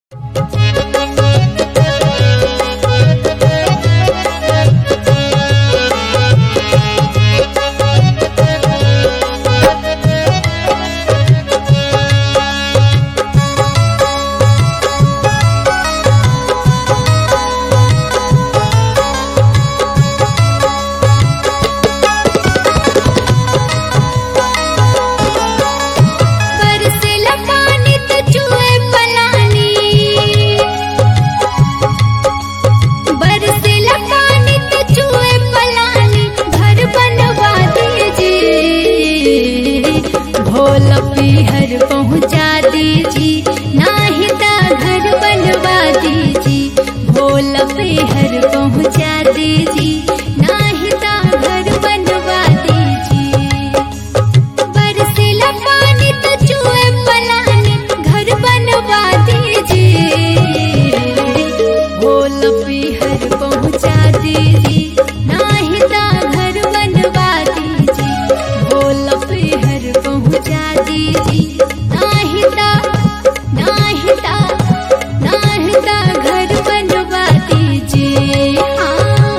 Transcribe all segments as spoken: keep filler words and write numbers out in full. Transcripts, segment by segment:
पीहर पहुँचा दीजी, नाहिता घर बनवा दीजी। भोल पीहर पहुँचा दीजी, नाहिता घर बनवा दीजी। बरसेला पानी तो चूहे पलानी, घर बनवा दीजी। भोल पीहर पहुँचा दीजी, नाहिता घर बनवा दीजी। भोल पीहर पहुँचा दीजी, नाहिता नाहिता नाहिता घर बनवा दीजिए। हाँ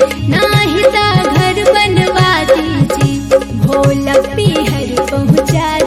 नाहिता घर बनवा दीजी। भोल पीहर पहुँचा